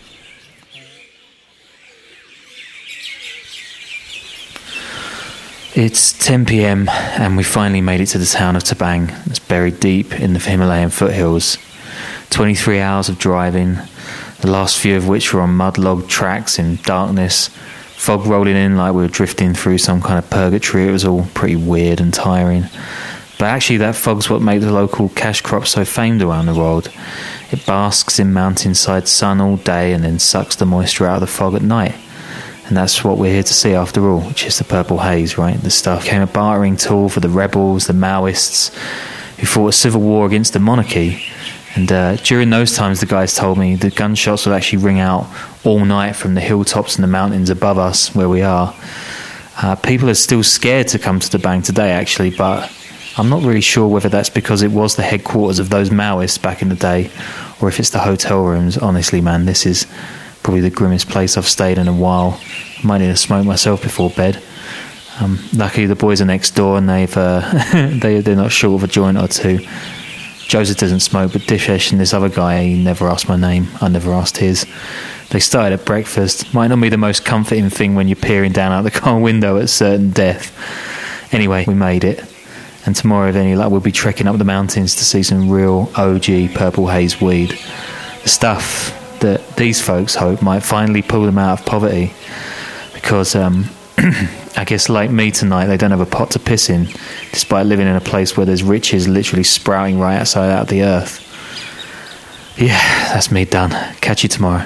Speaker 1: It's ten p.m. and we finally made it to the town of Tabang. It's buried deep in the Himalayan foothills. twenty-three hours of driving, the last few of which were on mud-logged tracks in darkness, fog rolling in like we were drifting through some kind of purgatory. It was all pretty weird and tiring. But actually that fog's what made the local cash crop so famed around the world. It basks in mountainside sun all day and then sucks the moisture out of the fog at night. And that's what we're here to see after all, which is the purple haze, right? The stuff became a bartering tool for the rebels, the Maoists, who fought a civil war against the monarchy. And uh, during those times, the guys told me the gunshots would actually ring out all night from the hilltops and the mountains above us where we are. Uh, people are still scared to come to Tabang today, actually, but I'm not really sure whether that's because it was the headquarters of those Maoists back in the day, or if it's the hotel rooms. Honestly, man, this is probably the grimmest place I've stayed in a while. I might need to smoke myself before bed. Um, luckily, the boys are next door, and they've uh, they they're not short of a joint or two. Joseph doesn't smoke, but Dishesh and this other guy, he never asked my name. I never asked his. They started at breakfast. Might not be the most comforting thing when you're peering down out the car window at certain death. Anyway, we made it. And tomorrow, if any luck, we'll be trekking up the mountains to see some real O G purple haze weed. The stuff that these folks hope might finally pull them out of poverty. Because, um, I guess like me tonight, they don't have a pot to piss in, despite living in a place where there's riches literally sprouting right outside out of the earth. Yeah, that's me done. Catch you tomorrow.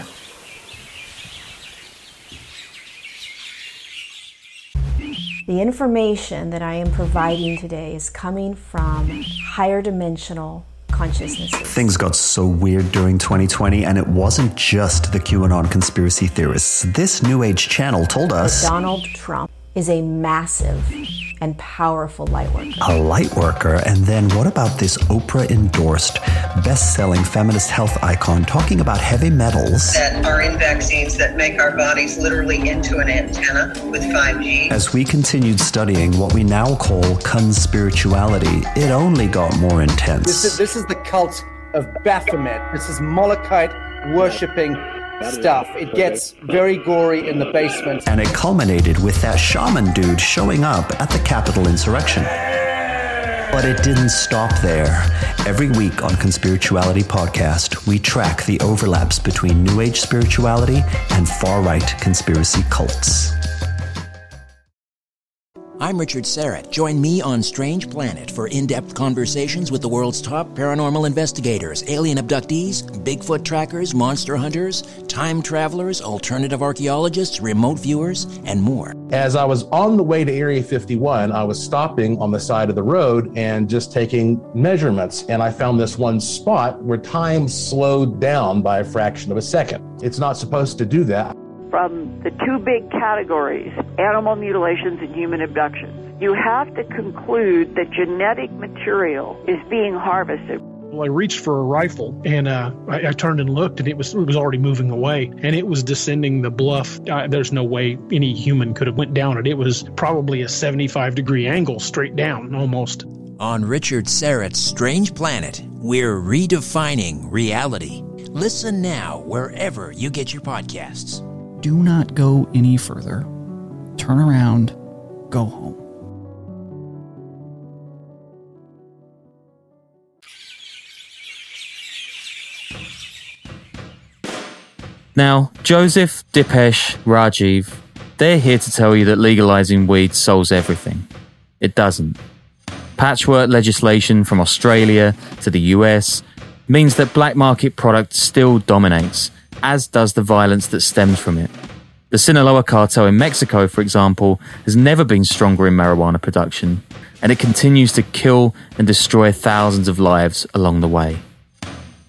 Speaker 20: The information that I am providing today is coming from higher dimensional consciousnesses.
Speaker 21: Things got so weird during twenty twenty, and it wasn't just the QAnon conspiracy theorists. This New Age channel told us
Speaker 20: that Donald Trump is a massive and powerful light worker.
Speaker 21: A light worker? And then what about this Oprah-endorsed, best-selling feminist health icon talking about heavy metals
Speaker 22: that are in vaccines that make our bodies literally into an antenna with five G?
Speaker 21: As we continued studying what we now call conspirituality, it only got more intense.
Speaker 23: This is, this is the cult of Baphomet. This is Molochite worshipping stuff. It gets very gory in the basement.
Speaker 21: And it culminated with that shaman dude showing up at the Capitol insurrection. But it didn't stop there. Every week on Conspirituality Podcast, we track the overlaps between New Age spirituality and far-right conspiracy cults.
Speaker 24: I'm Richard Serrett. Join me on Strange Planet for in-depth conversations with the world's top paranormal investigators, alien abductees, Bigfoot trackers, monster hunters, time travelers, alternative archaeologists, remote viewers, and more.
Speaker 25: As I was on the way to Area fifty-one, I was stopping on the side of the road and just taking measurements, and I found this one spot where time slowed down by a fraction of a second. It's not supposed to do that.
Speaker 26: From the two big categories, animal mutilations and human abductions, you have to conclude that genetic material is being harvested.
Speaker 27: Well, I reached for a rifle, and uh, I, I turned and looked, and it was it was already moving away, and it was descending the bluff. Uh, there's no way any human could have went down it. It was probably a seventy-five degree angle straight down, almost.
Speaker 24: On Richard Serrett's Strange Planet, we're redefining reality. Listen now wherever you get your podcasts.
Speaker 28: Do not go any further. Turn around. Go home.
Speaker 1: Now, Joseph, Dipesh, Rajiv, they're here to tell you that legalizing weed solves everything. It doesn't. Patchwork legislation from Australia to the U S means that black market product still dominates, as does the violence that stems from it. The Sinaloa cartel in Mexico, for example, has never been stronger in marijuana production, and it continues to kill and destroy thousands of lives along the way.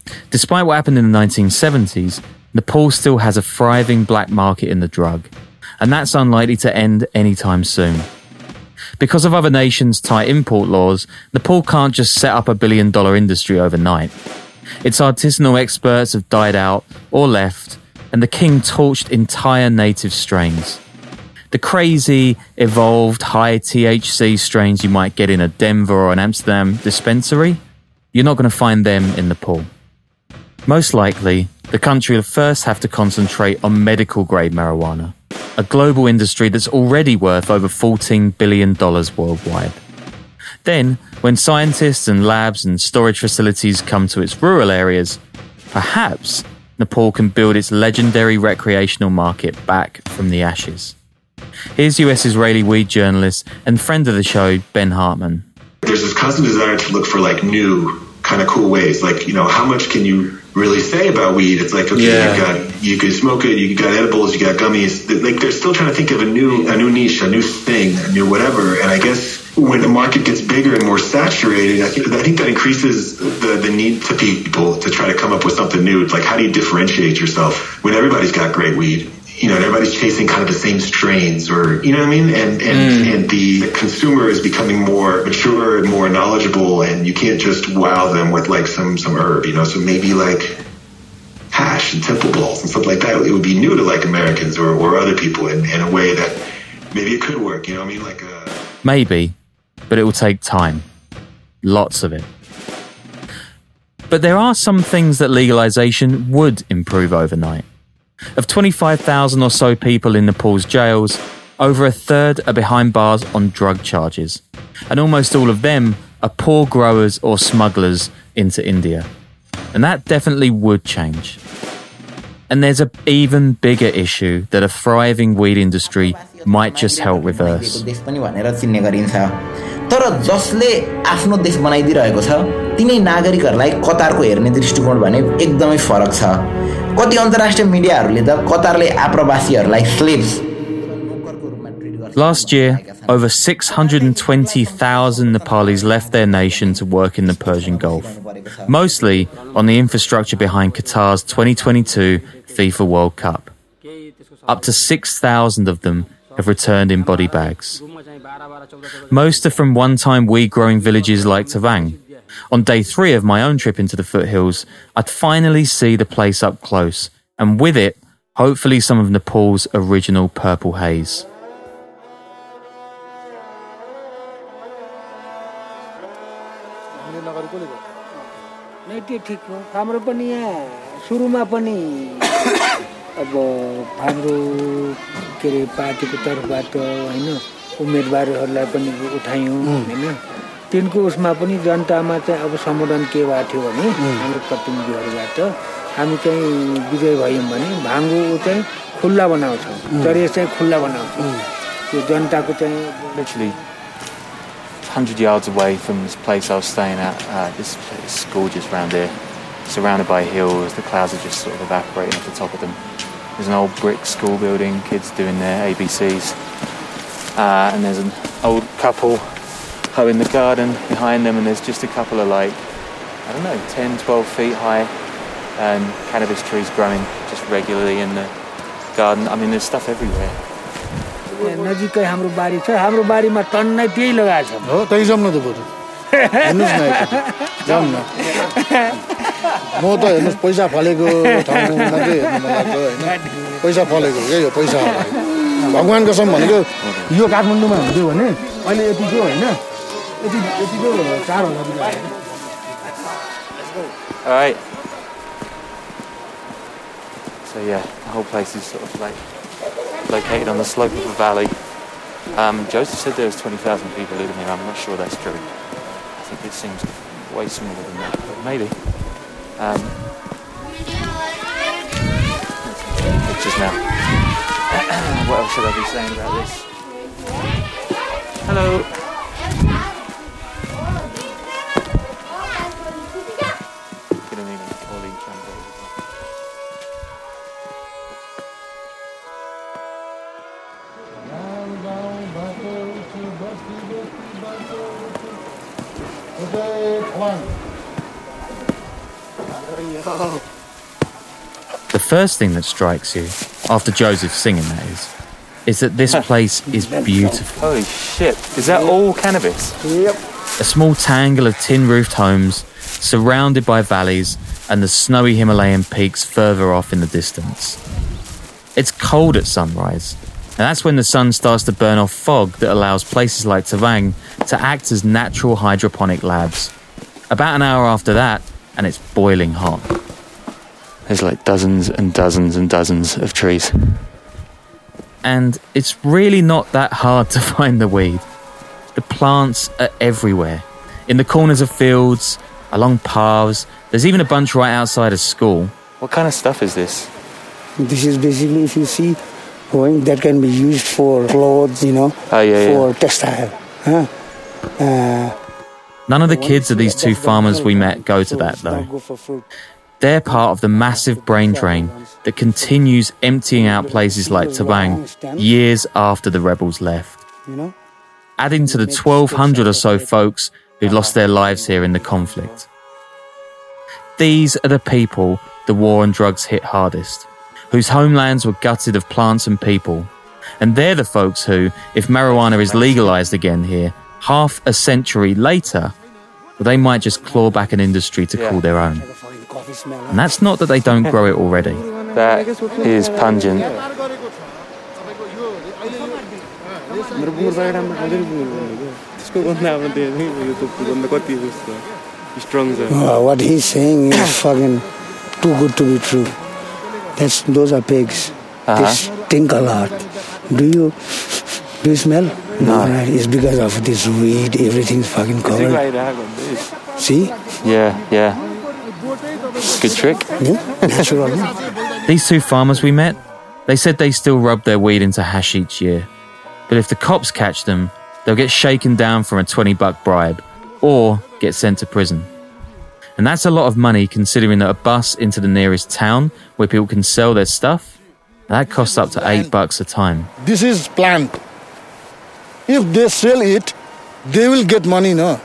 Speaker 1: Despite what happened in the nineteen seventies, Nepal still has a thriving black market in the drug, and that's unlikely to end anytime soon. Because of other nations' tight import laws, Nepal can't just set up a billion dollar industry overnight. Its artisanal experts have died out or left, and the king torched entire native strains. The crazy, evolved, high T H C strains you might get in a Denver or an Amsterdam dispensary, you're not going to find them in Nepal. Most likely, the country will first have to concentrate on medical-grade marijuana, a global industry that's already worth over fourteen billion dollars worldwide. Then, when scientists and labs and storage facilities come to its rural areas, perhaps Nepal can build its legendary recreational market back from the ashes. Here's U S Israeli weed journalist and friend of the show, Ben Hartman.
Speaker 2: There's this constant desire to look for like new, kind of cool ways. Like, you know, how much can you really say about weed? It's like, okay, yeah. you've got, you can smoke it, you got edibles, you got gummies. Like, they're still trying to think of a new, a new niche, a new thing, a new whatever. And I guess when the market gets bigger and more saturated, I think, I think that increases the, the need to people to try to come up with something new. It's like, how do you differentiate yourself when everybody's got great weed? You know, and everybody's chasing kind of the same strains, or, you know what I mean? And, and, mm. and the, the consumer is becoming more mature and more knowledgeable, and you can't just wow them with like some, some herb, you know? So maybe like hash and temple balls and stuff like that. It would be new to like Americans or, or other people in, in a way that maybe it could work, you know what I mean? Like a...
Speaker 1: Maybe, but it will take time. Lots of it. But there are some things that legalization would improve overnight. Of twenty-five thousand or so people in Nepal's jails, over a third are behind bars on drug charges. And almost all of them are poor growers or smugglers into India. And that definitely would change. And there's an even bigger issue that a thriving weed industry might just help reverse.
Speaker 3: तर जसले आफ्नो देश बनाइदिरहेको छ तिनै नागरिकहरूलाई कतारको हेर्ने दृष्टिकोण भने एकदमै फरक छ कति अन्तर्राष्ट्रिय मिडियाहरूले त कतारले आप्रवासीहरूलाई slaves
Speaker 1: Last year, over six hundred twenty thousand Nepalis left their nation to work in the Persian Gulf, mostly on the infrastructure behind Qatar's twenty twenty-two FIFA World Cup. Up to six thousand of them have returned in body bags. Most are from one-time weed-growing villages like Tavang. On day three of my own trip into the foothills, I'd finally see the place up close, and with it, hopefully some of Nepal's original purple haze.
Speaker 7: त्यो ठीक हो हाम्रो पनि यहाँ सुरुमा पनि अब हाम्रो के रे पार्टीको तर्फबाट हैन उम्मेदवारहरूलाई पनि उठायौं हैन तिनको उसमा पनि जनतामा चाहिँ अब सम्बोधन के भएको थियो भने हाम्रो प्रतिनिधिहरुबाट हामी चाहिँ विजय भयौं भने भाङ्गो चाहिँ खुल्ला बनाउँछौं चरे चाहिँ खुल्ला बनाउँछौं त्यो जनताको चाहिँ
Speaker 4: literally one hundred yards away from this place I was staying at. Uh, this place is gorgeous around here, surrounded by hills. The clouds are just sort of evaporating off the top of them. There's an old brick school building, kids doing their A B Cs. Uh, and there's an old couple hoeing the garden behind them, and there's just a couple of like, I don't know, ten, twelve feet high um, cannabis trees growing just regularly in the garden. I mean, there's stuff everywhere.
Speaker 7: नजिकै हाम्रो बारी छ हाम्रो बारीमा टन्नै त्यही लगाएको छ
Speaker 16: हो त्यही जाम न त बरु हेर्नुस् न जाम न म त हेर्नुस् पैसा फलेको ठाउँमा चाहिँ हेर्नु मन लाग्छ हैन पैसा फलेको के यो पैसा भगवान कसम भनेको यो काठमाडौँमा हुन्थ्यो भने अहिले यतिको हैन यति यतिको चार हजार रुपैयाँ
Speaker 4: All right. So yeah, the whole place is sort of like located on the slope of a valley. Um, Joseph said there was twenty thousand people living here. I'm not sure that's true. I think it seems way smaller than that, but maybe. Um, pictures now. What else should I be saying about this? Hello.
Speaker 1: The first thing that strikes you, after Joseph singing that is, is that this place is beautiful.
Speaker 4: Holy shit, is that all cannabis?
Speaker 7: Yep.
Speaker 1: A small tangle of tin-roofed homes, surrounded by valleys and the snowy Himalayan peaks further off in the distance. It's cold at sunrise, and that's when the sun starts to burn off fog that allows places like Tawang to act as natural hydroponic labs. About an hour after that, and it's boiling hot.
Speaker 4: There's like dozens and dozens and dozens of trees.
Speaker 1: And it's really not that hard to find the weed. The plants are everywhere. In the corners of fields, along paths, there's even a bunch right outside a school.
Speaker 4: What kind of stuff is this?
Speaker 7: This is basically, if you see, that can be used for clothes, you know,
Speaker 4: oh, yeah,
Speaker 7: for
Speaker 4: yeah.
Speaker 7: textile. Huh? Uh,
Speaker 1: None of the kids of these two farmers we met go to that, though. They're part of the massive brain drain that continues emptying out places like Tawang years after the rebels left, adding to the twelve hundred or so folks who lost their lives here in the conflict. These are the people the war on drugs hit hardest, whose homelands were gutted of plants and people. And they're the folks who, if marijuana is legalized again here, half a century later, well, they might just claw back an industry to call their own. And that's not that they don't grow it already.
Speaker 4: That is pungent.
Speaker 7: Uh, what he's saying is fucking too good to be true. That's those are pigs.
Speaker 4: Uh-huh.
Speaker 7: They stink a lot. Do you do you smell? No, right. It's because of this weed. Everything's fucking covered. See?
Speaker 4: Yeah, yeah. Good trick.
Speaker 7: Yeah, natural.
Speaker 1: These two farmers we met, they said they still rub their weed into hash each year. But if the cops catch them, they'll get shaken down from a twenty buck bribe or get sent to prison. And that's a lot of money considering that a bus into the nearest town where people can sell their stuff, that costs up to eight bucks a time.
Speaker 16: This is plant. If they sell it, they will get money, no?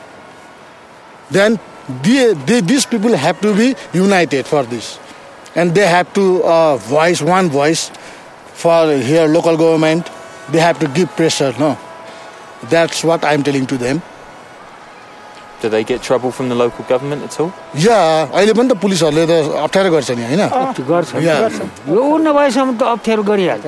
Speaker 16: Then they, they, these people have to be united for this. And they have to uh, voice one voice for here local government. They have to give pressure, no? That's what I'm telling to them.
Speaker 4: Do they get trouble from the local government at all?
Speaker 16: Yeah, अहिले पनि त पुलिसहरुले त अप्ठ्यारो गर्छ नि हैन
Speaker 7: गर्छ यो नभएसम्म त अप्ठ्यारो गरिहाल्छ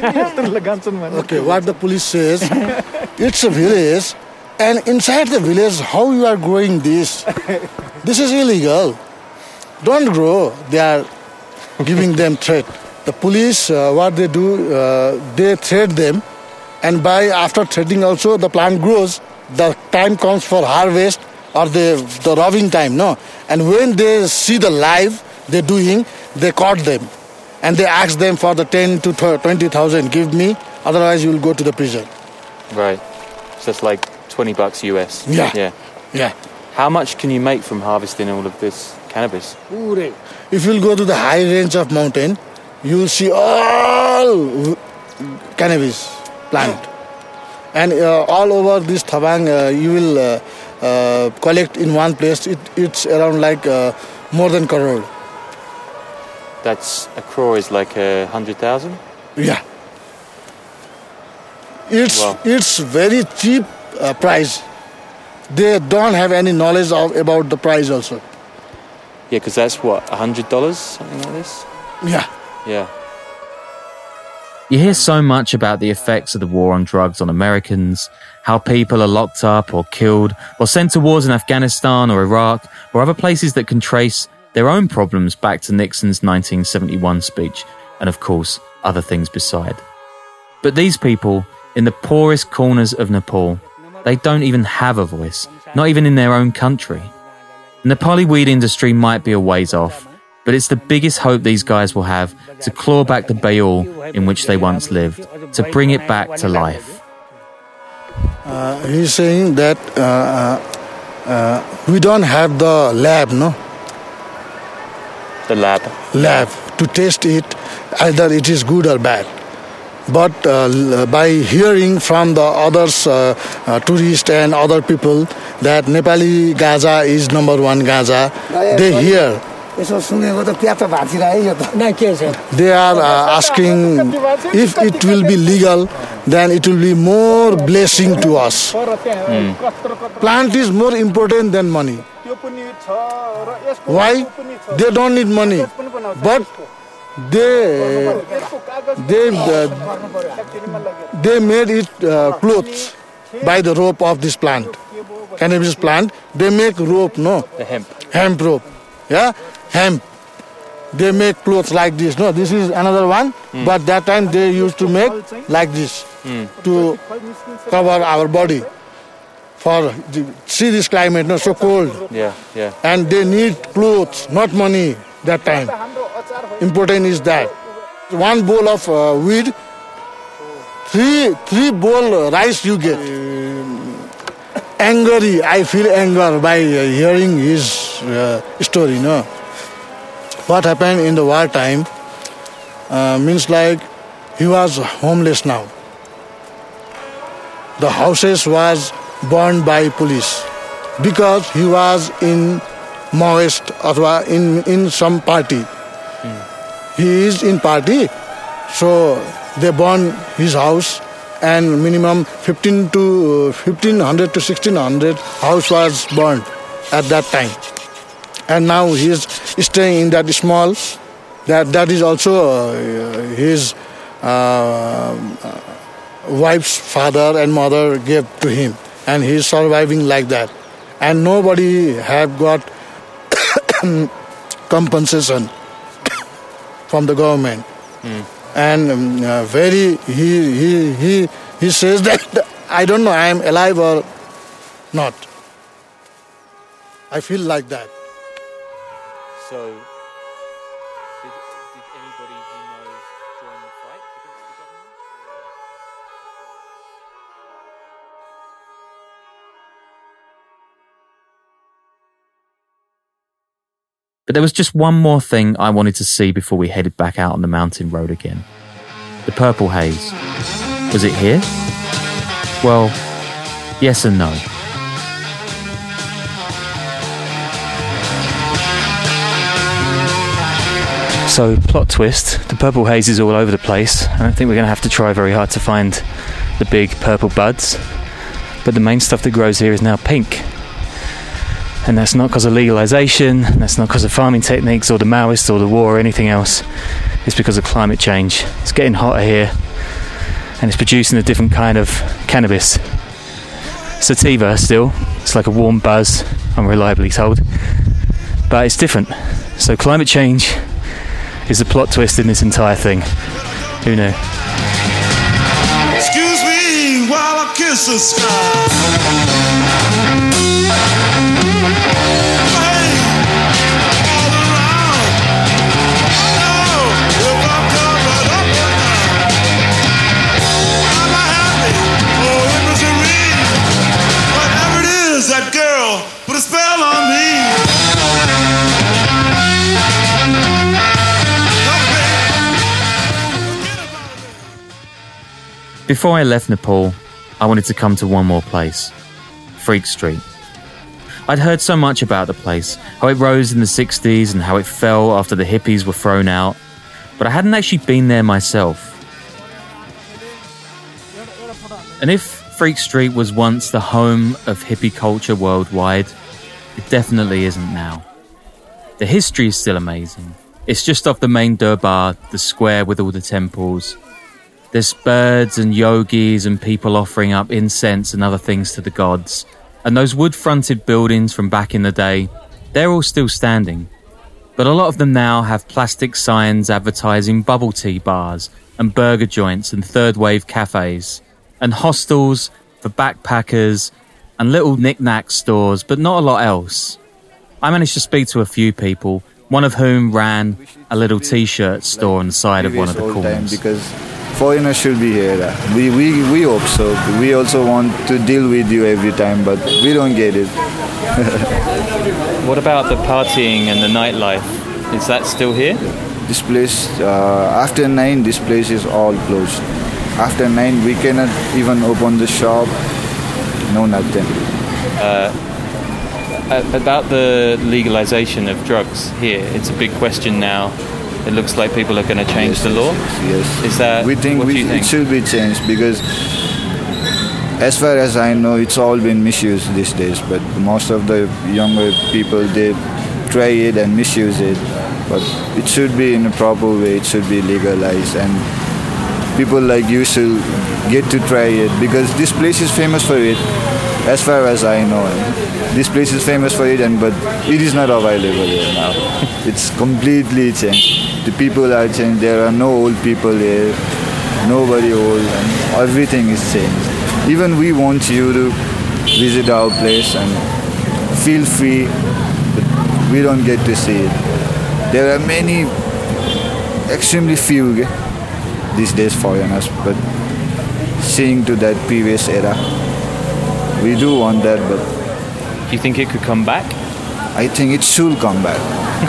Speaker 16: Okay, what the police says, it's a village, and inside the village, how you are growing this? This is illegal. Don't grow. They are giving them threat. The police, uh, what they do, uh, they threat them, and by after threatening also, the plant grows. The time comes for harvest or the the robbing time, no? And when they see the live they're doing, they caught them. And they ask them for the ten to twenty thousand, give me, otherwise you will go to the prison.
Speaker 4: Right. So it's like twenty bucks U S.
Speaker 16: Yeah.
Speaker 4: Yeah.
Speaker 16: Yeah.
Speaker 4: How much can you make from harvesting all of this cannabis?
Speaker 16: If you'll go to the high range of mountain, you will see all cannabis plant. And uh, all over this Tawang, uh, you will uh, uh, collect in one place. It, it's around like uh, more than crore.
Speaker 4: That's a crore is like a hundred thousand?
Speaker 16: Yeah. It's wow. It's very cheap uh, price. They don't have any knowledge of about the price also.
Speaker 4: Yeah, because that's what, a hundred dollars, something like this?
Speaker 16: Yeah.
Speaker 4: Yeah.
Speaker 1: You hear so much about the effects of the war on drugs on Americans, how people are locked up or killed or sent to wars in Afghanistan or Iraq or other places that can trace their own problems back to Nixon's nineteen seventy-one speech and, of course, other things beside. But these people, in the poorest corners of Nepal, they don't even have a voice, not even in their own country. The Nepali weed industry might be a ways off, but it's the biggest hope these guys will have to claw back the Bayul in which they once lived, to bring it back to life.
Speaker 16: Uh, he's saying that uh, uh, uh, we don't have the lab, no?
Speaker 4: The lab?
Speaker 16: Lab, to test it, either it is good or bad. But uh, by hearing from the others, uh, uh, tourists and other people, that Nepali Gaza is number one Gaza, they hear They are uh, asking if it will be legal, then it will be more blessing to us. Mm. Plant is more important than money. Why? They don't need money, but they they uh, they made it uh, clothes by the rope of this plant, cannabis plant. They make rope, no?
Speaker 4: The hemp.
Speaker 16: Hemp rope, yeah, hemp. They make clothes like this. No, this is another one, mm. but that time they used to make like this mm. to cover our body. For the, see this climate, no, so cold.
Speaker 4: Yeah, yeah.
Speaker 16: And they need clothes, not money that time. Important is that one bowl of uh, weed, three three bowl rice you get. Angry, I feel anger by uh, hearing his uh, story. No, what happened in the war time uh, means like he was homeless now. The houses was burned by police because he was in Maoist or in, in some party. Mm. He is in party, so they burn his house, and minimum fifteen to fifteen hundred to sixteen hundred house was burned at that time. And now he is staying in that small, that that is also uh, his uh, wife's father and mother gave to him. And he is surviving like that. And nobody have got compensation from the government. Mm. And um, uh, very, he, he, he, he says that, I don't know, I am alive or not. I feel like that.
Speaker 4: So, did, did anybody he knows join the fight against the government?
Speaker 1: But there was just one more thing I wanted to see before we headed back out on the mountain road again. The purple haze. Was it here? Well, yes and no. So, plot twist, the purple haze is all over the place. I don't think we're going to have to try very hard to find the big purple buds. But the main stuff that grows here is now pink. And that's not because of legalisation, that's not because of farming techniques or the Maoists or the war or anything else. It's because of climate change. It's getting hotter here, and it's producing a different kind of cannabis. Sativa still, it's like a warm buzz, I'm reliably told. But it's different. So climate change is the plot twist in this entire thing. Who knew?
Speaker 8: Excuse me while I kiss the sky. That girl put a spell on me.
Speaker 1: Before I left Nepal, I wanted to come to one more place, Freak Street. I'd heard so much about the place, how it rose in the sixties and how it fell after the hippies were thrown out, but I hadn't actually been there myself. And if Freak Street was once the home of hippie culture worldwide, it definitely isn't now. The history is still amazing. It's just off the main Durbar, the square with all the temples. There's birds and yogis and people offering up incense and other things to the gods. And those wood-fronted buildings from back in the day, they're all still standing. But a lot of them now have plastic signs advertising bubble tea bars and burger joints and third-wave cafes. And hostels for backpackers and little knick-knack stores, but not a lot else. I managed to speak to a few people, one of whom ran a little t-shirt store on the side of one of the corners.
Speaker 9: Because foreigners should be here. We, we, we hope so. We also want to deal with you every time, but we don't get it.
Speaker 4: What about the partying and the nightlife? Is that still here?
Speaker 9: This place, uh, after nine, this place is all closed. After nine, we cannot even open the shop. No, nothing.
Speaker 4: Uh, about the legalization of drugs here, it's a big question now. It looks like people are going to change
Speaker 9: yes,
Speaker 4: the law.
Speaker 9: Yes.
Speaker 4: Is that?
Speaker 9: We think,
Speaker 4: what
Speaker 9: we,
Speaker 4: do you think?
Speaker 9: It should be changed because, as far as I know, it's all been misused these days. But most of the younger people, they try it and misuse it. But it should be in a proper way. It should be legalized, and people like you should get to try it because this place is famous for it. As far as I know, this place is famous for it, and but it is not available here now. It's completely changed. The people are changed. There are no old people here. Nobody old, and everything is changed. Even we want you to visit our place and feel free, but we don't get to see it. There are many, extremely few these days foreigners, but seeing to that previous era, we do want that, but...
Speaker 4: Do you think it could come back?
Speaker 9: I think it should come back.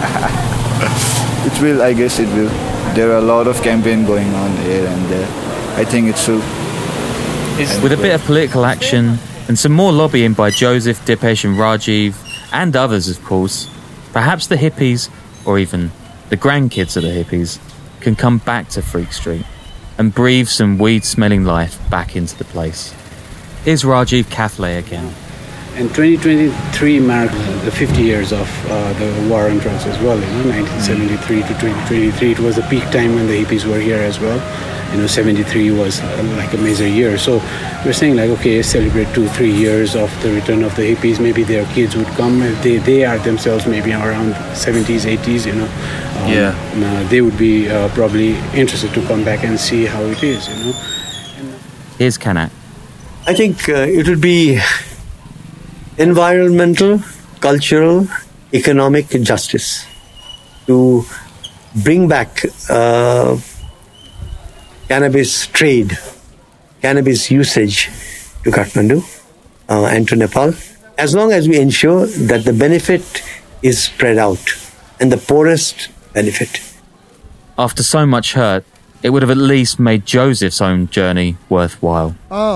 Speaker 9: It will, I guess it will. There are a lot of campaign going on here and there. I think it should.
Speaker 1: With a bit of political action and some more lobbying by Joseph, Dipesh and Rajiv, and others of course, perhaps the hippies, or even the grandkids of the hippies, can come back to Freak Street and breathe some weed-smelling life back into the place. Here's Rajiv Kafle again.
Speaker 19: And twenty twenty-three marked the fifty years of uh, the war on drugs as well. You know, nineteen seventy-three to twenty twenty-three, it was the peak time when the hippies were here as well. You know, seventy-three was uh, like a major year. So we're saying like, okay, celebrate two, three years of the return of the hippies. Maybe their kids would come. They they are themselves maybe around seventies, eighties. You know, um,
Speaker 1: yeah.
Speaker 19: Uh, they would be uh, probably interested to come back and see how it is. You know. And, uh,
Speaker 1: Here's Kanak.
Speaker 6: I think uh, it will be environmental, cultural, economic justice to bring back uh, cannabis trade, cannabis usage to Kathmandu uh, and to Nepal, as long as we ensure that the benefit is spread out and the poorest benefit.
Speaker 1: After so much hurt, it would have at least made Joseph's own journey worthwhile.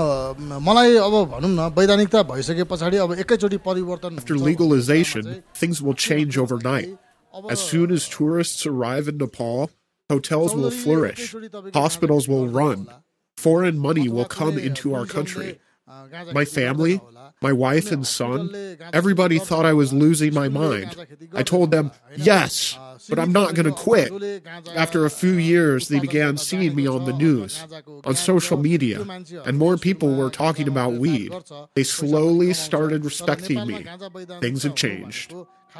Speaker 10: After legalization, things will change overnight. As soon as tourists arrive in Nepal, hotels will flourish, hospitals will run, foreign money will come into our country. My family, my wife and son, everybody thought I was losing my mind. I told them, yes, but I'm not going to quit. After a few years, they began seeing me on the news, on social media, and more people were talking about weed. They slowly started respecting me. Things have changed.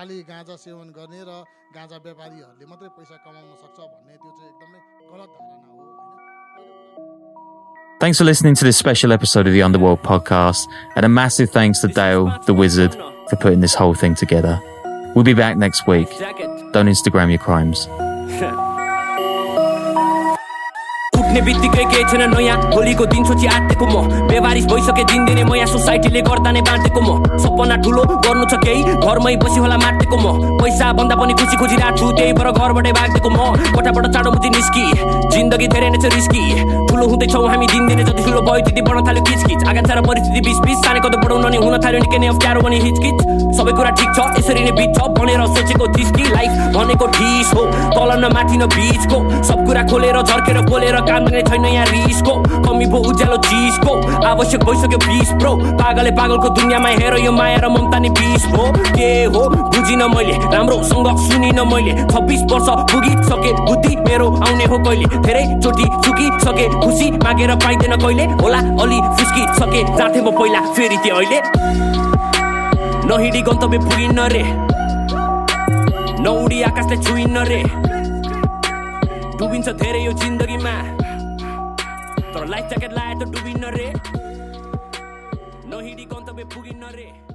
Speaker 1: Thanks for listening to this special episode of the Underworld podcast, and a massive thanks to Dale, the wizard, for putting this whole thing together. We'll be back next week. Don't Instagram your crimes.
Speaker 11: उठ्ने बित्तिकै केही छैन नयाँ भोलिको दिन सोची आत्तेको म बेवारिस भइसके दिनदिनै म यहाँ सोसाइटीले गर्दा नै बाँटेको म सपना ठुलो गर्नु छ केही घरमै बसी होला माटेको म पैसा भन्दा पनि खुसी खोजिरहेको छु त्यही भएर घरबाटै भागेको म कोठाबाट चाँडो मुजी निस्की जिन्दगी धेरै नै छ रिस्की ठुलो हुँदैछौँ हामी दिनदिनै जति ठुलो भयो त्यति बढ्न थाल्यो किचकिच आगाछा र परिस्थिति बिच बिच सानो कदम बढाउन नि हुन थाल्यो निकै नै अप्ठ्यारो अनि हिचकिच सबै कुरा ठिक छ यसरी नै बित्छ भनेर सोचेको थिस्की लाइफ भनेको ठिस हो तल न माथि न बिचको सब कुरा खोलेर झर्केर बोलेर काम गर्ने छैन यहाँ रिसको कमी भो उज्यालो चिजको आवश्यक भइसक्यो बिस ब्रो पागलले पागलको दुनियाँमा हेर यो माया र ममता नि बिस भो के हो बुझिन मैले राम्रोसँग सुनिन मैले छब्बिस वर्ष पुगिसके बुद्धि मेरो आउने हो कहिले धेरै चोटि चुकिसके खुसी मागेर पाइँदैन कहिले होला अलि फुस्किसके जाथे म पहिला फेरि त्यो अहिले नहिडी गन्तव्य पुगिन्न रे नउडी आकाशले छुइन्न रे डुबिन्छ धेरै यो जिन्दगीमा तर लाइफ ज्याकेट लाए त डुबिन्न रे नहिडी गन्तव्य पुगिन्न रे